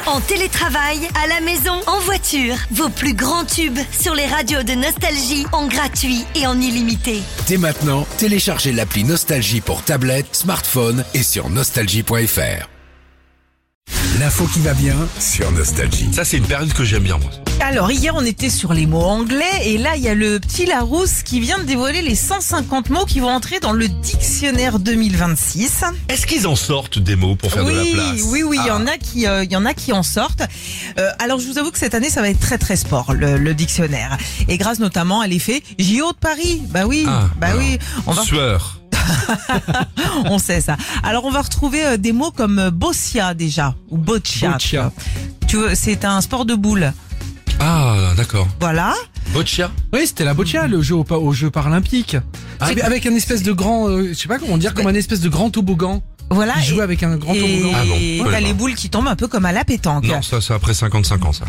En télétravail, à la maison, en voiture. Vos plus grands tubes sur les radios de Nostalgie en gratuit et en illimité. Dès maintenant, téléchargez l'appli Nostalgie pour tablette, smartphone et sur nostalgie.fr. L'info qui va bien sur Nostalgie. Ça, c'est une période que j'aime bien, moi. Alors, hier, on était sur les mots anglais et là, il y a le petit Larousse qui vient de dévoiler les 150 mots qui vont entrer dans le dictionnaire 2026. Est-ce qu'ils en sortent des mots pour faire de la place? Oui, il y en a qui en sortent. Alors, je vous avoue que cette année, ça va être très très sport, le dictionnaire. Et grâce notamment à l'effet JO de Paris. Bah oui, oui. Sueur. On sait ça. Alors, on va retrouver des mots comme boccia déjà, ou boccia. Tu vois, c'est un sport de boule. Ah, d'accord. Voilà. Boccia? Oui, c'était la boccia, le jeu aux Jeux paralympiques. Avec un espèce de grand, je sais pas comment dire, comme un espèce de grand toboggan. Voilà. Ils jouent avec un grand toboggan. Ah bon, Et t'as les boules qui tombent un peu comme à la pétanque. Non, ça, c'est après 55 ans, ça.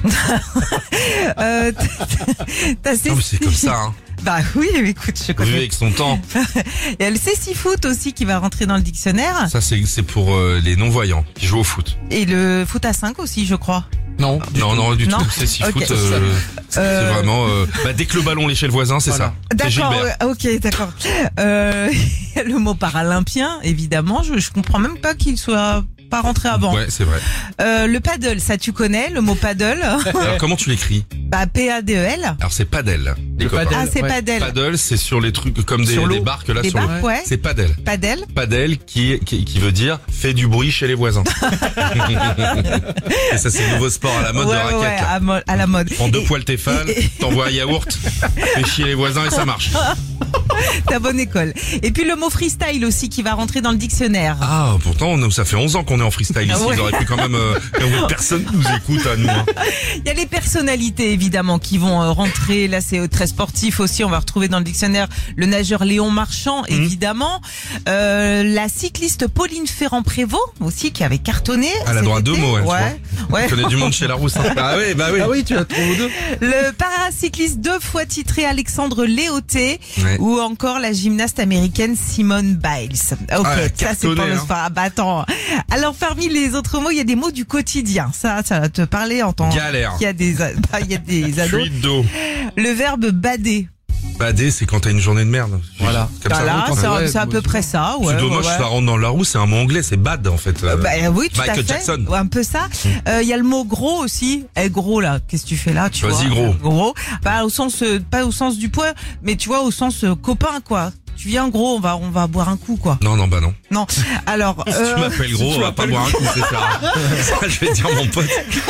T'as Non, mais c'est comme ça, hein. Bah oui, mais écoute, je Vu connais. avec son temps. Il y a le cécifoot aussi qui va rentrer dans le dictionnaire. Ça, c'est pour les non-voyants qui jouent au foot. Et le foot à 5 aussi, je crois. Non. Non, du Non. tout. C'est si Ok. foot. C'est vraiment. Dès que le ballon est chez le voisin, c'est Voilà. ça. C'est D'accord, Gilbert. ok, d'accord. Il y a le mot paralympien, évidemment. Je comprends même pas qu'il soit pas rentré avant. Ouais, c'est vrai. Le paddle, ça tu connais, le mot paddle. Alors, comment tu l'écris? Bah, P-A-D-E-L. Alors, c'est padel. Les Le copains. padel. Ah, c'est Ouais. paddle. Paddle, c'est sur les trucs comme Sur des l'eau. barques là Des sur barques, l'eau. ouais. C'est padel. Paddle. Padel qui veut dire fait du bruit chez les voisins. Et ça, c'est le nouveau sport à la mode de raquette. Ouais, là. à la mode. Prends 2 poils Tefal, t'envoies un yaourt, fais chier les voisins et ça marche. Ta bonne école. Et puis le mot freestyle aussi qui va rentrer dans le dictionnaire. Ah, pourtant, ça fait 11 ans qu'on est en freestyle ici. Ouais. Ils auraient pu quand même, personne nous écoute à nous. Hein. Il y a les personnalités évidemment qui vont rentrer. Là, c'est très sportif aussi. On va retrouver dans le dictionnaire le nageur Léon Marchand, évidemment. La cycliste Pauline Ferrand-Prévôt aussi qui avait cartonné. Elle a droit à 2 mots, elle, Ouais. On connaît du monde chez Larousse. Hein. Ah oui, bah oui. Ah oui, tu as trouvé deux. Le paracycliste 2 fois titré Alexandre Léoté, Ouais. ou encore la gymnaste américaine Simone Biles. Ok, Ah, elle a ça c'est cartonné, pour le hein. sport. Ah, bah attends. Alors parmi les autres mots, il y a des mots du quotidien. Ça va te parler en tant Galère. qu'il y a des ados. Fuite d'eau. Le verbe bader. Bader, c'est quand t'as une journée de merde. Voilà. Comme Bah ça. là, quand c'est ouais, c'est à peu près ça. Ouais, C'est dommage, ouais. ça rentre dans la roue, c'est un mot anglais, c'est bad en fait. Bah oui, tout à Michael fait. Jackson. Ouais, un peu ça. Il y a le mot gros aussi. Gros là, qu'est-ce que tu fais là, tu Vas-y, vois? gros. Gros. Pas au sens du poids, mais tu vois au sens copain quoi. Tu viens gros, on va boire un coup quoi. Non, bah non. Non. Alors Si tu m'appelles gros, on va pas boire un coup, c'est ça. Ça, je vais dire mon pote.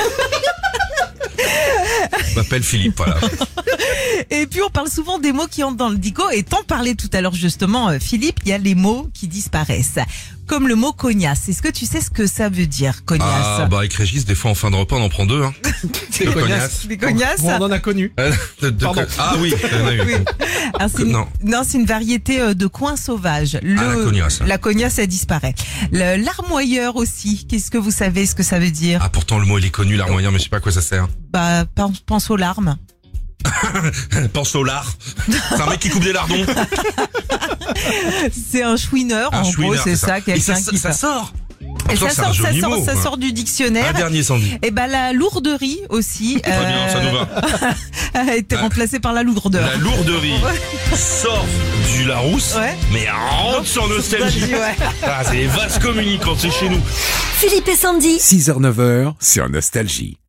Je m'appelle Philippe, voilà. et puis on parle souvent des mots qui entrent dans le dico et t'en parlais tout à l'heure justement Philippe, il y a les mots qui disparaissent. Comme le mot cognasse. Est-ce que tu sais ce que ça veut dire cognasse? Ah, bah avec Régis, des fois en fin de repas, on en prend 2. Hein. C'est Le cognasse. Des cognasses? On en a connu. Pardon. Ah oui, on a eu. Oui. Alors, Non. c'est une variété de coin sauvage. la cognasse. La cognasse, elle disparaît. L'armoyeur aussi. Qu'est-ce que vous savez ce que ça veut dire? Ah, pourtant le mot il est connu, l'armoyeur, mais je sais pas à quoi ça sert. Bah, pense aux larmes. Pense au lard. C'est un mec qui coupe des lardons. C'est un chouineur, Un en gros, chouineur, c'est ça. Et Quelqu'un qui ça sort. Et Pourtant, ça c'est un sort, joli mot, ça quoi. sort du dictionnaire. Un dernier sans dit. Et ben la lourderie aussi. Très bien, ça nous va. A été remplacée par la lourdeur. La lourderie sort du Larousse, Ouais. mais rentre sur Nostalgie. Ouais. Ah, c'est les vases communicants, c'est chez nous. Philippe et Sandy. 6h-9h sur Nostalgie.